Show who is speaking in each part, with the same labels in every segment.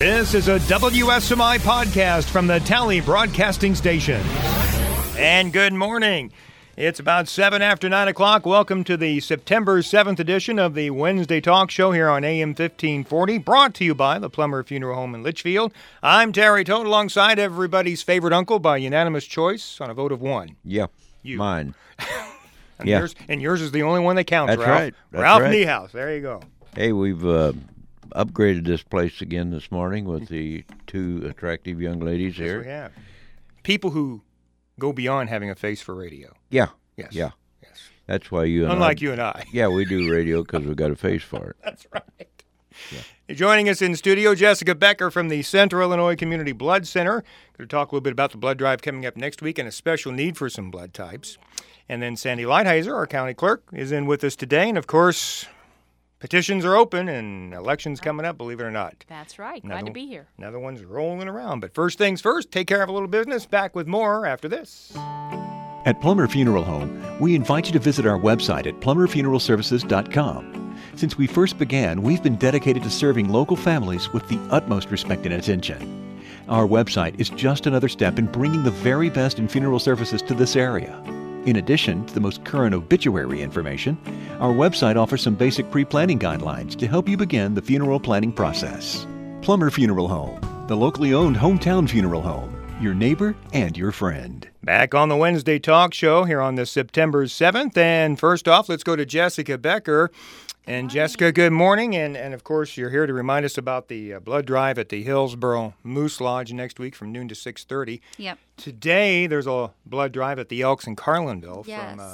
Speaker 1: This is a WSMI podcast from the Tally Broadcasting Station. And good morning. It's about 7 after 9 o'clock. Welcome to the September 7th edition of the Wednesday Talk Show here on AM 1540, brought to you by the Plummer Funeral Home in Litchfield. I'm Terry Toad, alongside everybody's favorite uncle by unanimous choice on a vote of one.
Speaker 2: Yeah,
Speaker 1: you.
Speaker 2: Mine.
Speaker 1: And
Speaker 2: yeah.
Speaker 1: yours is the only one that counts,
Speaker 2: That's
Speaker 1: Ralph.
Speaker 2: right. That's
Speaker 1: Ralph
Speaker 2: right.
Speaker 1: Niehaus. There you go.
Speaker 2: Hey, we've upgraded this place again this morning with the two attractive young ladies here.
Speaker 1: Yes, we have. People who go beyond having a face for radio.
Speaker 2: Yeah.
Speaker 1: Yes.
Speaker 2: Yeah.
Speaker 1: Yes.
Speaker 2: That's why you and
Speaker 1: Unlike you and I.
Speaker 2: Yeah, we do radio because we've got a face for it.
Speaker 1: That's right. Yeah. Joining us in studio, Jessica Becker from the Central Illinois Community Blood Center. Going to talk a little bit about the blood drive coming up next week and a special need for some blood types. And then Sandy Lighthizer, our county clerk, is in with us today. And, of course, petitions are open and elections coming up, believe it or not.
Speaker 3: That's right. Glad to be here.
Speaker 1: Another one's rolling around. But first things first, take care of a little business. Back with more after this.
Speaker 4: At Plummer Funeral Home, we invite you to visit our website at plummerfuneralservices.com. Since we first began, we've been dedicated to serving local families with the utmost respect and attention. Our website is just another step in bringing the very best in funeral services to this area. In addition to the most current obituary information, our website offers some basic pre-planning guidelines to help you begin the funeral planning process. Plummer Funeral Home, the locally owned hometown funeral home, your neighbor and your friend.
Speaker 1: Back on the Wednesday Talk Show here on the September 7th. And first off, let's go to Jessica Becker. And Jessica, good morning. And of course, you're here to remind us about the blood drive at the Hillsboro Moose Lodge next week from noon to 6:30.
Speaker 3: Yep.
Speaker 1: Today, there's a blood drive at the Elks in Carlinville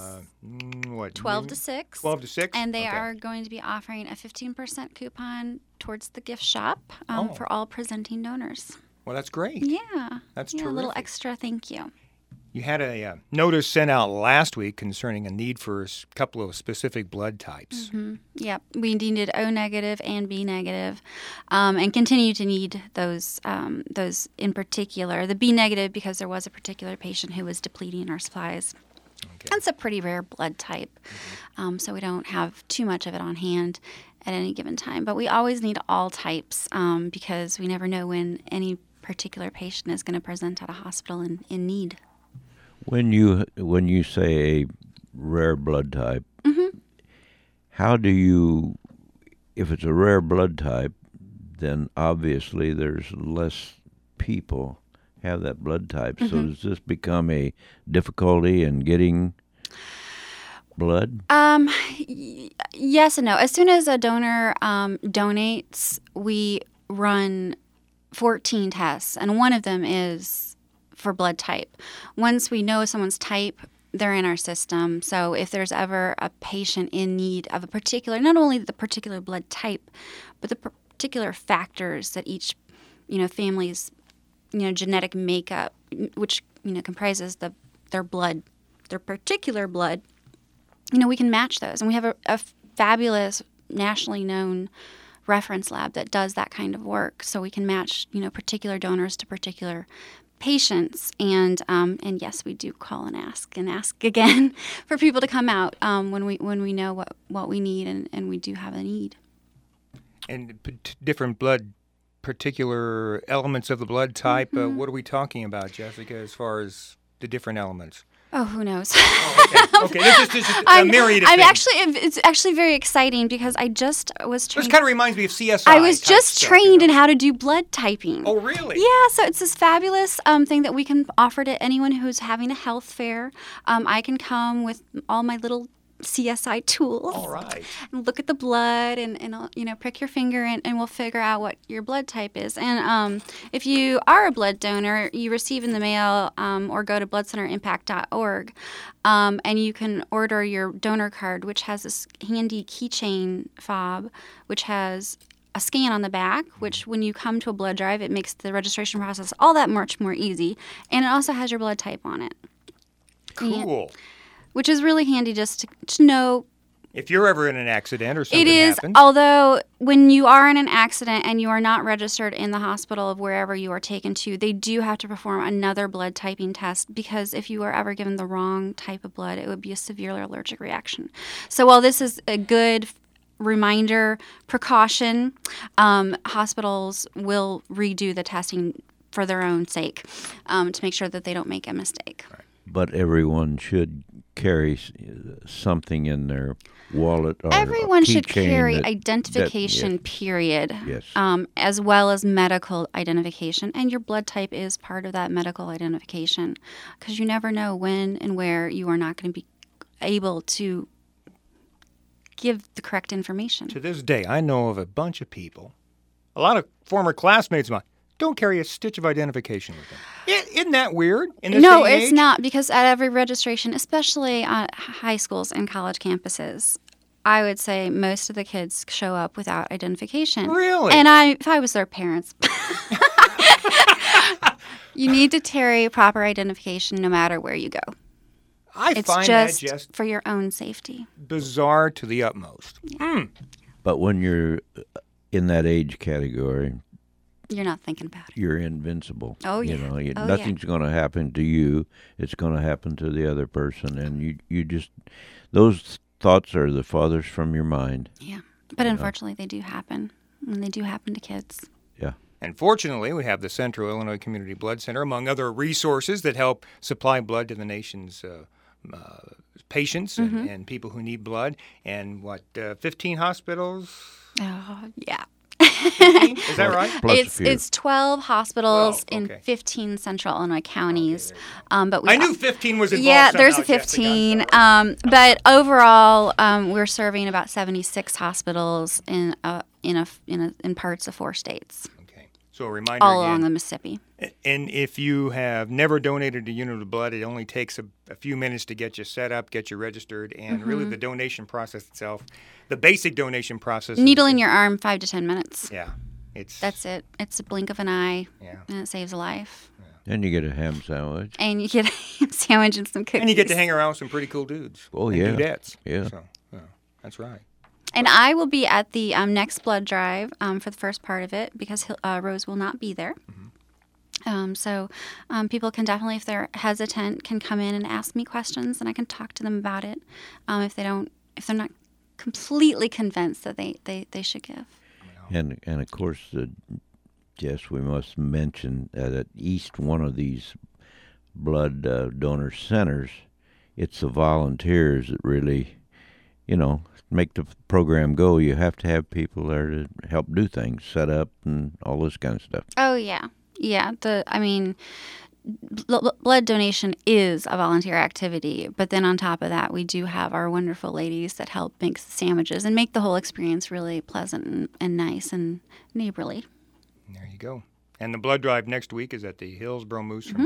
Speaker 1: from,
Speaker 3: 12 to 6.
Speaker 1: 12 to 6?
Speaker 3: And they are going to be offering a 15% coupon towards the gift shop for all presenting donors.
Speaker 1: Well, that's great.
Speaker 3: Yeah.
Speaker 1: That's
Speaker 3: terrific. A little
Speaker 1: terrific.
Speaker 3: extra thank you.
Speaker 1: You had a notice sent out last week concerning a need for a couple of specific blood types.
Speaker 3: Mm-hmm. Yep. We needed O negative and B negative, and continue to need those in particular. The B negative because there was a particular patient who was depleting our supplies. Okay. It's a pretty rare blood type, so we don't have too much of it on hand at any given time. But we always need all types because we never know when any particular patient is going to present at a hospital in need.
Speaker 2: When you say a rare blood type,
Speaker 3: mm-hmm.
Speaker 2: How do you, if it's a rare blood type, then obviously there's less people have that blood type. Mm-hmm. So does this become a difficulty in getting blood?
Speaker 3: Yes and no. As soon as a donor donates, we run 14 tests, and one of them is for blood type. Once we know someone's type, they're in our system. So if there's ever a patient in need of a particular, not only the particular blood type, but the particular factors that each, family's, genetic makeup, which, comprises their blood, their particular blood, we can match those. And we have a fabulous nationally known reference lab that does that kind of work. So we can match, particular donors to particular patients, and yes, we do call and ask again for people to come out when we know what we need, and we do have a need. And
Speaker 1: different blood, particular elements of the blood type. Mm-hmm. What are we talking about, Jessica, as far as the different elements?
Speaker 3: Oh, who knows?
Speaker 1: Okay. This is just a myriad of things.
Speaker 3: It's actually very exciting because I just was trained.
Speaker 1: This kind of reminds me of CSI.
Speaker 3: I was just trained in how to do blood typing.
Speaker 1: Oh, really?
Speaker 3: Yeah, so it's this fabulous thing that we can offer to anyone who's having a health fair. I can come with all my little CSI tools.
Speaker 1: All right.
Speaker 3: And look at the blood and prick your finger and we'll figure out what your blood type is. And if you are a blood donor, you receive in the mail or go to bloodcenterimpact.org and you can order your donor card, which has this handy keychain fob, which has a scan on the back, which when you come to a blood drive, it makes the registration process all that much more easy. And it also has your blood type on it.
Speaker 1: Cool.
Speaker 3: Which is really handy just to know.
Speaker 1: If you're ever in an accident or something happens.
Speaker 3: Although when you are in an accident and you are not registered in the hospital of wherever you are taken to, they do have to perform another blood typing test because if you are ever given the wrong type of blood, it would be a severe allergic reaction. So while this is a good reminder, precaution. Hospitals will redo the testing for their own sake to make sure that they don't make a mistake.
Speaker 1: Right.
Speaker 2: But everyone should carry something in their wallet or
Speaker 3: Everyone
Speaker 2: a
Speaker 3: should
Speaker 2: keychain
Speaker 3: carry
Speaker 2: that-
Speaker 3: identification,
Speaker 2: yes.
Speaker 3: period,
Speaker 2: Yes.
Speaker 3: as well as medical identification. And your blood type is part of that medical identification, because you never know when and where you are not going to be able to give the correct information.
Speaker 1: To this day, I know of a bunch of people, a lot of former classmates of mine, don't carry a stitch of identification with them. Isn't that weird? In this
Speaker 3: No,
Speaker 1: day and
Speaker 3: it's
Speaker 1: age?
Speaker 3: not, because at every registration, especially at high schools and college campuses, I would say most of the kids show up without identification.
Speaker 1: Really?
Speaker 3: And if I was their parents, you need to carry proper identification no matter where you go.
Speaker 1: I
Speaker 3: It's
Speaker 1: find
Speaker 3: just
Speaker 1: that just
Speaker 3: for your own safety.
Speaker 1: bizarre to the utmost.
Speaker 2: But when you're in that age category,
Speaker 3: You're not thinking about it.
Speaker 2: you're invincible.
Speaker 3: Oh,
Speaker 2: You
Speaker 3: yeah.
Speaker 2: know,
Speaker 3: Oh, yeah.
Speaker 2: nothing's going to happen to you. It's going to happen to the other person, and you just those thoughts are the farthest from your mind.
Speaker 3: Yeah. But unfortunately, they do happen. And they do happen to kids.
Speaker 2: Yeah.
Speaker 1: And fortunately, we have the Central Illinois Community Blood Center, among other resources that help supply blood to the nation's patients and people who need blood. And 15 hospitals?
Speaker 3: Oh, yeah.
Speaker 1: 15? Is that right?
Speaker 2: Plus a few.
Speaker 3: It's 12 hospitals
Speaker 1: 12,
Speaker 3: in
Speaker 1: okay.
Speaker 3: 15 Central Illinois counties. But we
Speaker 1: I knew 15 was involved.
Speaker 3: Yeah, there's a
Speaker 1: somehow, Jessica.
Speaker 3: 15. But overall, we're serving about 76 hospitals in parts of 4 states,
Speaker 1: Okay. So a reminder
Speaker 3: all
Speaker 1: again.
Speaker 3: along the Mississippi.
Speaker 1: And if you have never donated a unit of blood, it only takes a few minutes to get you set up, get you registered, and really the donation process itself, the basic donation process.
Speaker 3: Needle in your arm, 5 to 10 minutes.
Speaker 1: Yeah.
Speaker 3: That's it. It's a blink of an eye,
Speaker 1: Yeah.
Speaker 3: and it saves a life.
Speaker 2: And you get a ham sandwich.
Speaker 3: And you get a ham sandwich and some cookies.
Speaker 1: And you get to hang around with some pretty cool dudes.
Speaker 2: Oh,
Speaker 1: and
Speaker 2: yeah.
Speaker 1: dudettes.
Speaker 2: Yeah.
Speaker 1: So, yeah, that's right.
Speaker 3: And I will be at the next blood drive for the first part of it, because Rose will not be there. So people can definitely, if they're hesitant, can come in and ask me questions, and I can talk to them about it. If they're not completely convinced that they should give.
Speaker 2: And of course, Jess, we must mention that at each one of these blood donor centers, it's the volunteers that really, make the program go. You have to have people there to help do things, set up, and all this kind of stuff.
Speaker 3: Oh yeah. Blood donation is a volunteer activity, but then on top of that, we do have our wonderful ladies that help make sandwiches and make the whole experience really pleasant and nice and neighborly.
Speaker 1: There you go. And the blood drive next week is at the Hillsboro Moose from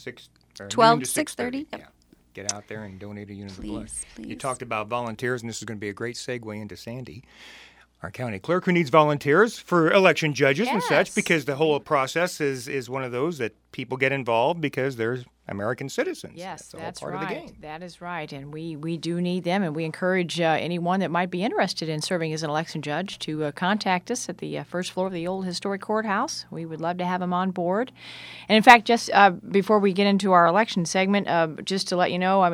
Speaker 3: 12
Speaker 1: noon
Speaker 3: to 6:30.
Speaker 1: Yeah.
Speaker 3: Yep.
Speaker 1: Get out there and donate a unit of blood.
Speaker 3: Please.
Speaker 1: You talked about volunteers, and this is going to be a great segue into Sandy, our county clerk, who needs volunteers for election judges and such,
Speaker 5: Yes.
Speaker 1: because the whole process is one of those that people get involved because they're American citizens.
Speaker 5: Yes,
Speaker 1: the
Speaker 5: that's
Speaker 1: whole part
Speaker 5: right.
Speaker 1: of the game.
Speaker 5: That is right, and we do need them, and we encourage anyone that might be interested in serving as an election judge to contact us at the first floor of the old historic courthouse. We would love to have them on board. And in fact, just before we get into our election segment, just to let you know,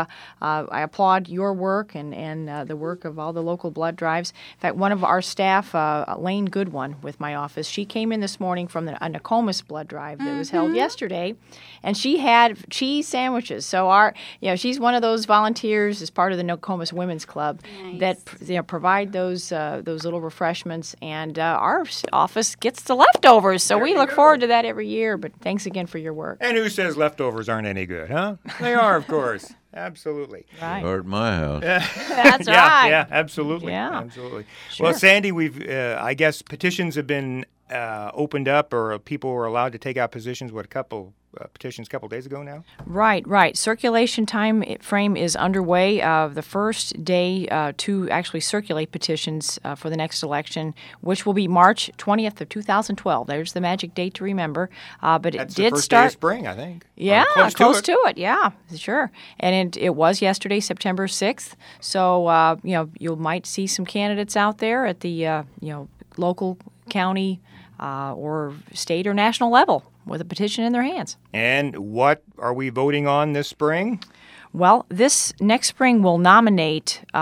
Speaker 5: I applaud your work and the work of all the local blood drives. In fact, one of our staff, Lane Goodwin, with my office, she came in this morning from a Nokomis blood drive that was held yesterday, and she had cheese sandwiches. So she's one of those volunteers as part of the Nokomis Women's Club that provide those little refreshments, and our office gets the leftovers. So we look forward to that every year. But thanks again for your work.
Speaker 1: And who says leftovers aren't any good, huh? They are, of course. Absolutely.
Speaker 5: Right.
Speaker 2: Or at my house.
Speaker 5: That's
Speaker 1: Yeah,
Speaker 5: right.
Speaker 1: yeah, absolutely.
Speaker 5: Yeah.
Speaker 1: Absolutely.
Speaker 5: Sure.
Speaker 1: Well, Sandy, we've, I guess petitions have been opened up, or people were allowed to take out petitions, petitions a couple days ago now?
Speaker 5: Right. Circulation time frame is underway. The first day to actually circulate petitions for the next election, which will be March 20th of 2012. There's the magic date to remember. But
Speaker 1: That's
Speaker 5: it did
Speaker 1: the first
Speaker 5: start.
Speaker 1: day of spring, I think. Or
Speaker 5: Yeah,
Speaker 1: close
Speaker 5: to it. Yeah, sure. And it was yesterday, September 6th. So you might see some candidates out there at the local, county, or state or national level with a petition in their hands.
Speaker 1: And what are we voting on this spring?
Speaker 5: Well, this next spring we'll nominate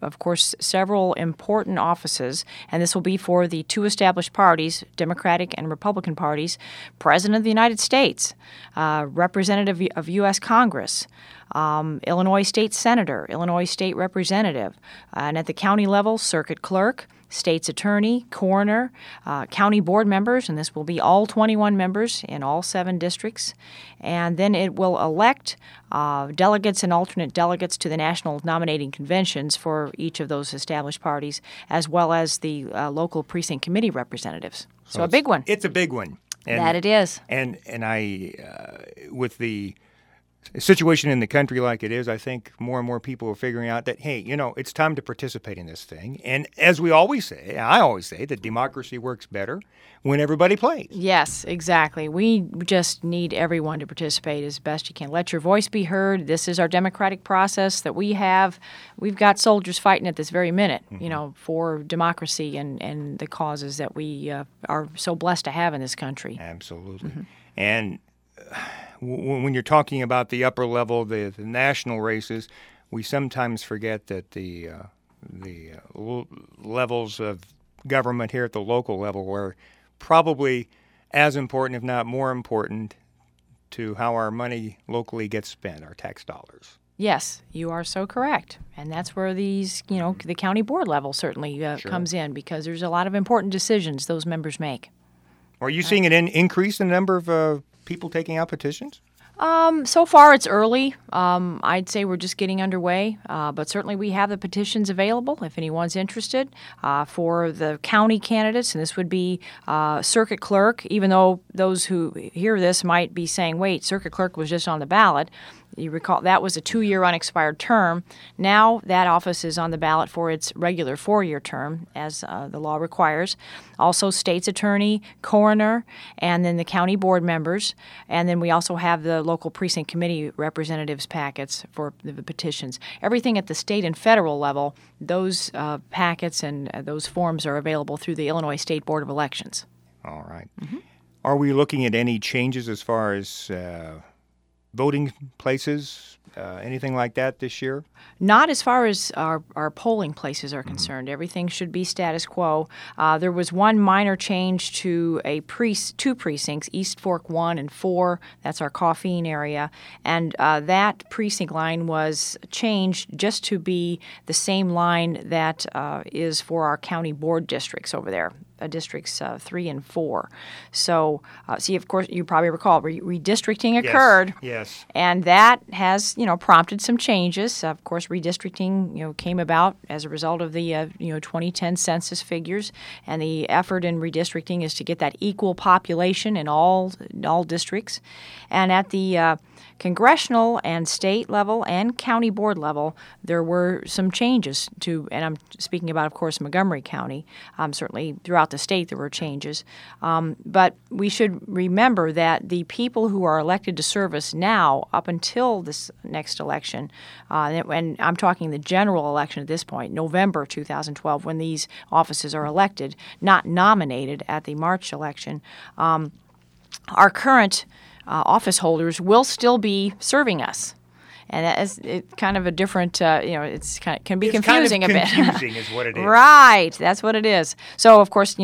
Speaker 5: of course, several important offices, and this will be for the two established parties, Democratic and Republican parties, President of the United States, Representative of U.S. Congress, Illinois State Senator, Illinois State Representative, and at the county level, Circuit Clerk, State's Attorney, Coroner, County Board members, and this will be all 21 members in all 7 districts. And then it will elect delegates and alternate delegates to the national nominating conventions for each of those established parties, as well as the local precinct committee representatives. So a big one.
Speaker 1: It's a big one. And,
Speaker 5: that it is.
Speaker 1: And I, with the situation in the country like it is, I think more and more people are figuring out that, hey, it's time to participate in this thing. And as we always say, I always say that democracy works better when everybody plays.
Speaker 5: Yes, exactly. We just need everyone to participate as best you can. Let your voice be heard. This is our democratic process that we have. We've got soldiers fighting at this very minute, for democracy and the causes that we are so blessed to have in this country.
Speaker 1: Absolutely. And when you're talking about the upper level, the national races, we sometimes forget that the levels of government here at the local level were probably as important, if not more important, to how our money locally gets spent, our tax dollars.
Speaker 5: Yes, you are so correct. And that's where these, the county board level certainly comes in, because there's a lot of important decisions those members make.
Speaker 1: Are you seeing an increase in the number of people taking out petitions?
Speaker 5: So far, it's early. I'd say we're just getting underway, but certainly we have the petitions available if anyone's interested for the county candidates, and this would be circuit clerk, even though those who hear this might be saying, wait, circuit clerk was just on the ballot. You recall that was a 2-year unexpired term. Now that office is on the ballot for its regular 4-year term, as the law requires. Also, state's attorney, coroner, and then the county board members. And then we also have the local precinct committee representatives packets for the petitions. Everything at the state and federal level, those packets and those forms are available through the Illinois State Board of Elections.
Speaker 1: All right. Are we looking at any changes as far as voting places, anything like that this year?
Speaker 5: Not as far as our polling places are concerned. Everything should be status quo. There was one minor change to two precincts, East Fork 1 and 4. That's our Coffeen area. And that precinct line was changed just to be the same line that is for our county board districts over there. Districts 3 and 4. So, of course, you probably recall redistricting occurred.
Speaker 1: Yes.
Speaker 5: And that has, prompted some changes. Of course, redistricting, came about as a result of the, 2010 census figures. And the effort in redistricting is to get that equal population in all districts. And at the congressional and state level and county board level, there were some changes to, and I'm speaking about, of course, Montgomery County. Certainly throughout the state there were changes. But we should remember that the people who are elected to service now up until this next election, and I'm talking the general election at this point, November 2012, when these offices are elected, not nominated at the March election, our current office holders will still be serving us. And that is kind of a different, it's can be confusing a bit.
Speaker 1: Confusing is what it is.
Speaker 5: Right, that's what it is. So, of course,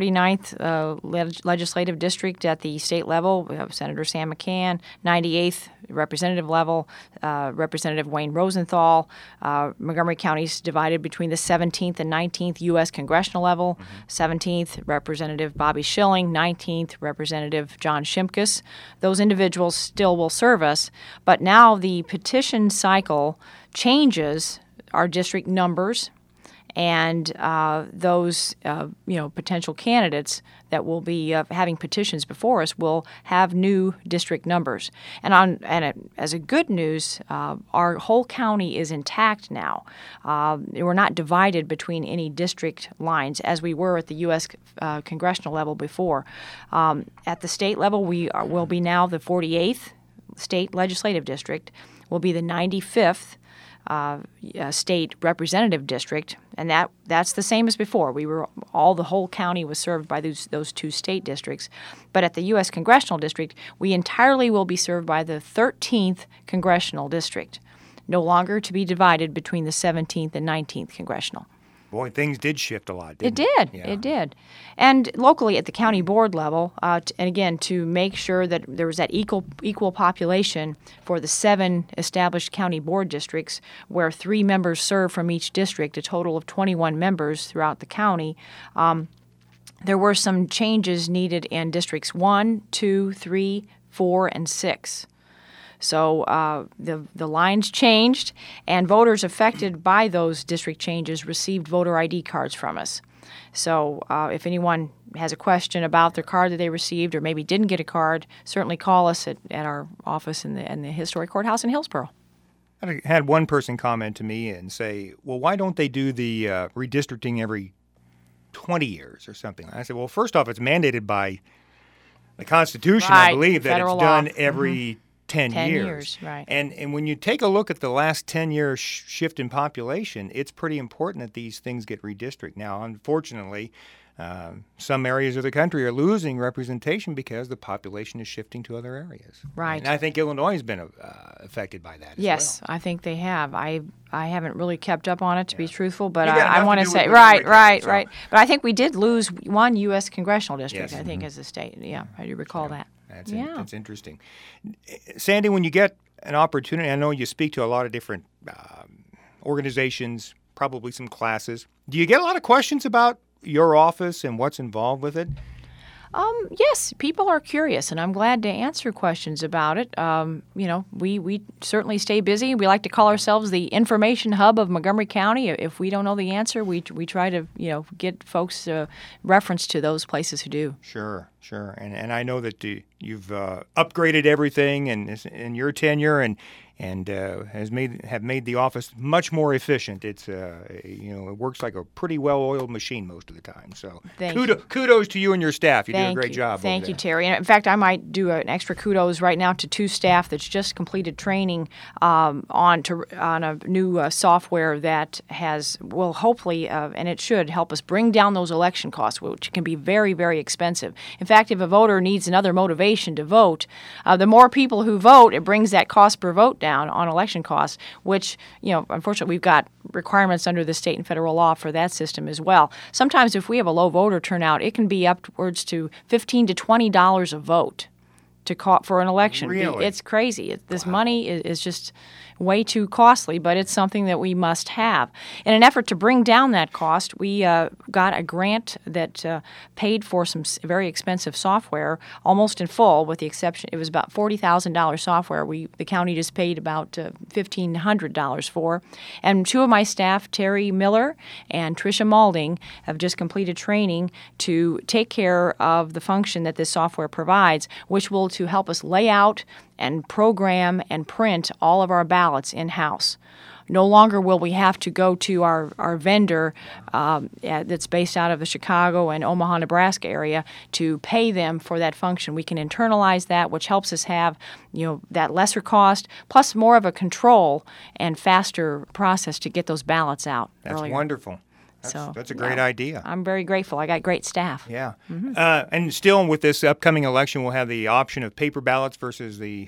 Speaker 5: 49th legislative district at the state level, we have Senator Sam McCann. 98th representative level, Representative Wayne Rosenthal. Montgomery County is divided between the 17th and 19th U.S. congressional level. 17th, Representative Bobby Schilling. 19th, Representative John Shimkus. Those individuals still will serve us, but now the petition cycle changes our district numbers, and those potential candidates that will be having petitions before us will have new district numbers. And as a good news, our whole county is intact now. We're not divided between any district lines as we were at the U.S. Congressional level before. At the state level, we will be now the 48th state legislative district, will be the 95th state representative district, and that's the same as before. The whole county was served by those two state districts. But at the U.S. congressional district, we entirely will be served by the 13th congressional district. no longer to be divided between the 17th and 19th congressional.
Speaker 1: Boy, things did shift a lot, didn't
Speaker 5: It did.
Speaker 1: Yeah.
Speaker 5: It did. And locally at the county board level, and again, to make sure that there was that equal population for the 7 established county board districts where 3 members serve from each district, a total of 21 members throughout the county, there were some changes needed in districts 1, 2, 3, 4, and 6. So the lines changed, and voters affected by those district changes received voter ID cards from us. So if anyone has a question about their card that they received or maybe didn't get a card, certainly call us at our office in the historic courthouse in Hillsborough.
Speaker 1: I had one person comment to me and say, well, why don't they do the redistricting every 20 years or something? I said, well, first off, it's mandated by the Constitution, I
Speaker 5: Right,
Speaker 1: believe, that
Speaker 5: federal
Speaker 1: it's done
Speaker 5: law.
Speaker 1: every 10
Speaker 5: years, right.
Speaker 1: And when you take a look at the last 10-year shift in population, it's pretty important that these things get redistricted. Now, unfortunately, some areas of the country are losing representation because the population is shifting to other areas.
Speaker 5: Right.
Speaker 1: And I think Illinois has been affected by that
Speaker 5: Yes,
Speaker 1: as well.
Speaker 5: I think they have. I haven't really kept up on it, to be truthful, but
Speaker 1: You got enough
Speaker 5: I
Speaker 1: to
Speaker 5: want to
Speaker 1: do
Speaker 5: say,
Speaker 1: with
Speaker 5: right.
Speaker 1: so.
Speaker 5: But I think we did lose one U.S. congressional district,
Speaker 1: Yes.
Speaker 5: I think, as a state. Yeah, I do recall that.
Speaker 1: That's interesting. Sandy, when you get an opportunity, I know you speak to a lot of different organizations, probably some classes. Do you get a lot of questions about your office and what's involved with it?
Speaker 5: Yes, people are curious, and I'm glad to answer questions about it. We certainly stay busy. We like to call ourselves the information hub of Montgomery County. If we don't know the answer, we try to get folks reference to those places who do.
Speaker 1: Sure. And I know that you've upgraded everything in your tenure and have made the office much more efficient. It's it works like a pretty well-oiled machine most of the time. So kudos to you and your staff. You do a great job.
Speaker 5: Thank
Speaker 1: over
Speaker 5: you,
Speaker 1: there.
Speaker 5: Terry. And in fact, I might do an extra kudos right now to 2 staff that's just completed training on a new software that will hopefully and it should help us bring down those election costs, which can be very, very expensive. In fact, if a voter needs another motivation to vote, the more people who vote, it brings that cost per vote down on election costs, which, unfortunately, we've got requirements under the state and federal law for that system as well. Sometimes if we have a low voter turnout, it can be upwards to $15 to $20 a vote for an election.
Speaker 1: Really?
Speaker 5: It's crazy. This money is just way too costly, but it's something that we must have. In an effort to bring down that cost, we got a grant that paid for some very expensive software almost in full, with the exception it was about $40,000 software. The county just paid about $1,500 for. And 2 of my staff, Terry Miller and Tricia Malding, have just completed training to take care of the function that this software provides, which will to help us lay out and program and print all of our ballots in-house. No longer will we have to go to our vendor that's based out of the Chicago and Omaha, Nebraska area to pay them for that function. We can internalize that, which helps us have that lesser cost, plus more of a control and faster process to get those ballots out
Speaker 1: That's
Speaker 5: earlier.
Speaker 1: wonderful. That's a great idea.
Speaker 5: I'm very grateful. I got great staff.
Speaker 1: Yeah. And still with this upcoming election, we'll have the option of paper ballots versus the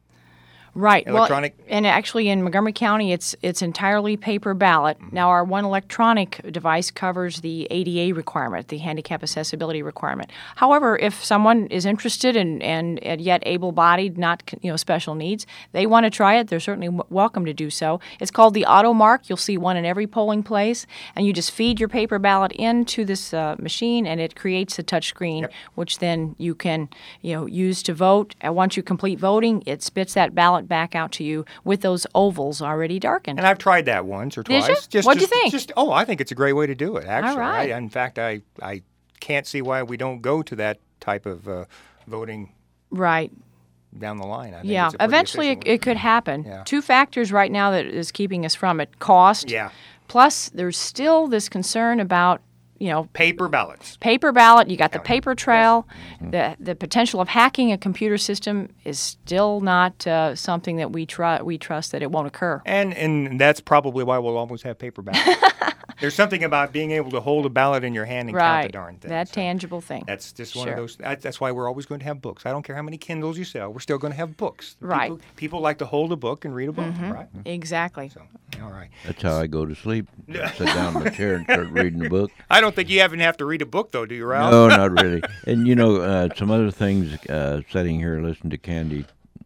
Speaker 5: Right.
Speaker 1: electronic.
Speaker 5: Well, and actually in Montgomery County, it's entirely paper ballot. Now, our one electronic device covers the ADA requirement, the handicap accessibility requirement. However, if someone is interested and yet able-bodied, not special needs, they want to try it, they're certainly welcome to do so. It's called the AutoMark. You'll see one in every polling place, and you just feed your paper ballot into this machine, and it creates a touch screen, which then you can use to vote. And once you complete voting, it spits that ballot back out to you with those ovals already darkened.
Speaker 1: And I've tried that once or
Speaker 5: Did
Speaker 1: twice.
Speaker 5: you? What'd you think?
Speaker 1: I think it's a great way to do it, actually.
Speaker 5: All right.
Speaker 1: In fact, I can't see why we don't go to that type of voting
Speaker 5: Right.
Speaker 1: down the line. I think
Speaker 5: Yeah.
Speaker 1: it's a pretty
Speaker 5: Eventually,
Speaker 1: efficient way.
Speaker 5: it could happen.
Speaker 1: Yeah.
Speaker 5: 2 factors right now that is keeping us from it: cost.
Speaker 1: Yeah.
Speaker 5: Plus, there's still this concern about
Speaker 1: Paper ballots.
Speaker 5: paper ballot. You got the paper trail. The potential of hacking a computer system is still not something that we trust that it won't occur.
Speaker 1: And that's probably why we'll always have paper ballots. There's something about being able to hold a ballot in your hand and count the darn thing.
Speaker 5: That
Speaker 1: So
Speaker 5: tangible thing.
Speaker 1: That's just one of those. That's why we're always going to have books. I don't care how many Kindles you sell. We're still going to have books.
Speaker 5: Right.
Speaker 1: People like to hold a book and read a book, right?
Speaker 5: Exactly.
Speaker 1: So, all right.
Speaker 2: That's how I go to sleep. Sit down in my chair and start reading a book.
Speaker 1: I don't think you even have to read a book, though, do you, Ralph?
Speaker 2: No, not really. And some other things. Sitting here, listening to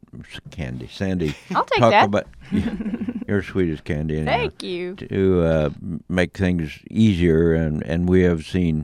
Speaker 2: Sandy.
Speaker 5: I'll take
Speaker 2: talk
Speaker 5: that.
Speaker 2: About, you're sweet as candy. Anyhow,
Speaker 5: Thank you.
Speaker 2: To make things easier, and we have seen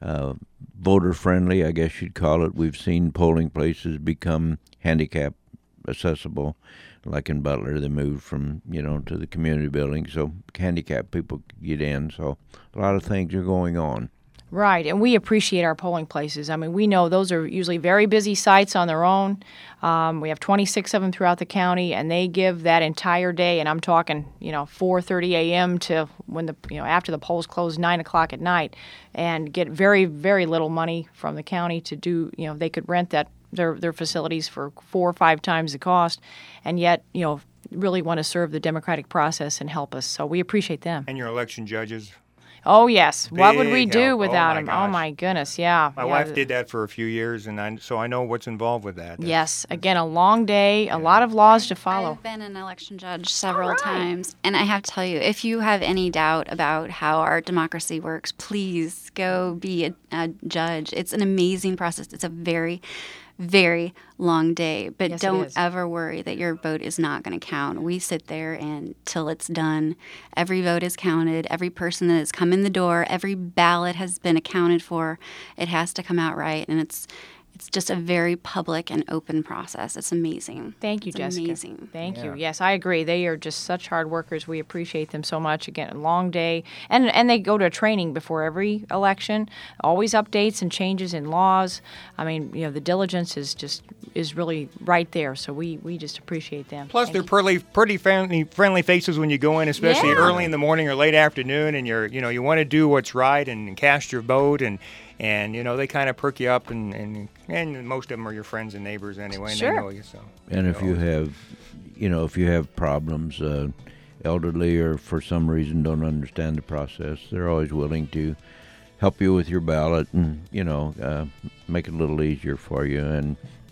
Speaker 2: voter friendly, I guess you'd call it. We've seen polling places become handicap accessible. Like in Butler, they moved from, to the community building, so handicapped people could get in. So a lot of things are going on.
Speaker 5: Right, and we appreciate our polling places. I mean, we know those are usually very busy sites on their own. We have 26 of them throughout the county, and they give that entire day. And I'm talking, 4:30 a.m. to when after the polls close, 9 o'clock at night, and get very, very little money from the county to do. They could rent their facilities for 4 or 5 times the cost, and yet, really want to serve the democratic process and help us. So we appreciate them.
Speaker 1: And your election judges.
Speaker 5: Oh, yes. What would we
Speaker 1: Big
Speaker 5: do
Speaker 1: help.
Speaker 5: without
Speaker 1: Oh, my
Speaker 5: them?
Speaker 1: gosh.
Speaker 5: Oh, my goodness, yeah.
Speaker 1: My wife did that for a few years, and so I know what's involved with that.
Speaker 5: Yes. Again, a long day, a lot of laws to follow.
Speaker 3: I've been an election judge several times, and I have to tell you, if you have any doubt about how our democracy works, please go be a judge. It's an amazing process. It's a very, very long day, but
Speaker 5: Yes, it
Speaker 3: don't
Speaker 5: is.
Speaker 3: ever worry that your vote is not going to count. We sit there until it's done. Every vote is counted. Every person that has come in the door, every ballot has been accounted for. It has to come out right, and it's just a very public and open process. It's amazing.
Speaker 5: Thank you,
Speaker 3: It's
Speaker 5: Jessica.
Speaker 3: amazing.
Speaker 5: Thank you. Yes, I agree. They are just such hard workers. We appreciate them so much. Again, a long day. And they go to training before every election, always updates and changes in laws. I mean, the diligence is really right there. So we just appreciate them.
Speaker 1: Plus,
Speaker 5: Thank
Speaker 1: they're
Speaker 5: you.
Speaker 1: pretty friendly faces when you go in, especially
Speaker 5: Yeah.
Speaker 1: early in the morning or late afternoon, and you want to do what's right and cast your vote, and they kind of perk you up, and most of them are your friends and neighbors anyway, and
Speaker 5: Sure.
Speaker 1: they know you. So.
Speaker 2: And if you have problems, elderly or for some reason don't understand the process, they're always willing to help you with your ballot and make it a little easier for you. And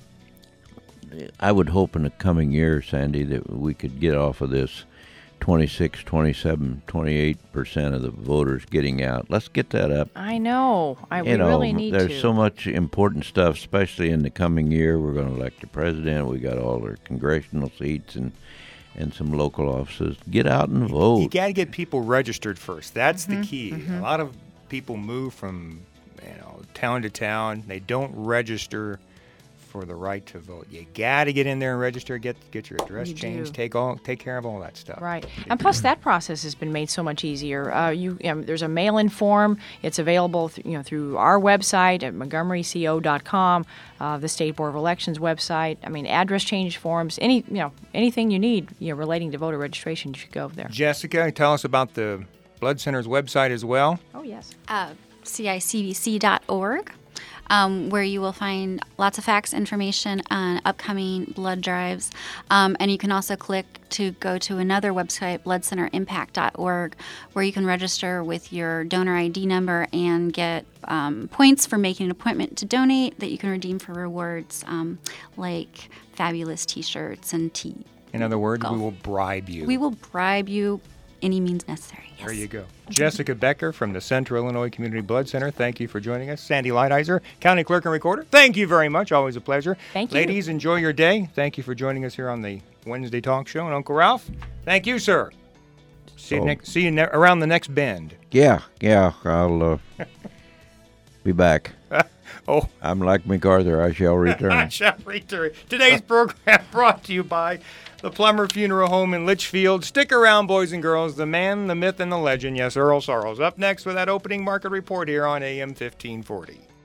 Speaker 2: I would hope in the coming year, Sandy, that we could get off of this 26, 27, 28% of the voters getting out. Let's get that up.
Speaker 5: I know. We really need to.
Speaker 2: There's so much important stuff, especially in the coming year. We're going to elect a president. We got all our congressional seats and some local offices. Get out and vote.
Speaker 1: You got to get people registered first. That's the key. A lot of people move from town to town. They don't register for the right to vote. You got to get in there and register. Get your address
Speaker 5: You
Speaker 1: changed.
Speaker 5: do.
Speaker 1: Take care of all that stuff.
Speaker 5: Right, and plus that process has been made so much easier. There's a mail-in form. It's available, through our website at montgomeryco.com, the State Board of Elections website. I mean, address change forms, anything you need, relating to voter registration, you should go there.
Speaker 1: Jessica, tell us about the Blood Center's website as well.
Speaker 5: Oh yes.
Speaker 3: CICBC.org, where you will find lots of facts, information on upcoming blood drives. And you can also click to go to another website, bloodcenterimpact.org, where you can register with your donor ID number and get points for making an appointment to donate that you can redeem for rewards like fabulous T-shirts and tea.
Speaker 1: In other words,
Speaker 3: Golf.
Speaker 1: we will bribe you.
Speaker 3: We will bribe you any means necessary. Yes.
Speaker 1: There you go. Jessica Becker from the Central Illinois Community Blood Center, thank you for joining us. Sandy Lighthizer, County Clerk and Recorder, thank you very much. Always a pleasure.
Speaker 5: Thank you.
Speaker 1: Ladies, enjoy your day. Thank you for joining us here on the Wednesday Talk Show. And Uncle Ralph, thank you, sir. See you around the next bend.
Speaker 2: Yeah, I'll be back.
Speaker 1: Oh,
Speaker 2: I'm like MacArthur. I shall return.
Speaker 1: I shall return. Today's program brought to you by the Plummer Funeral Home in Litchfield. Stick around, boys and girls. The man, the myth, and the legend. Yes, Earl Sorrells. Up next with that opening market report here on AM 1540.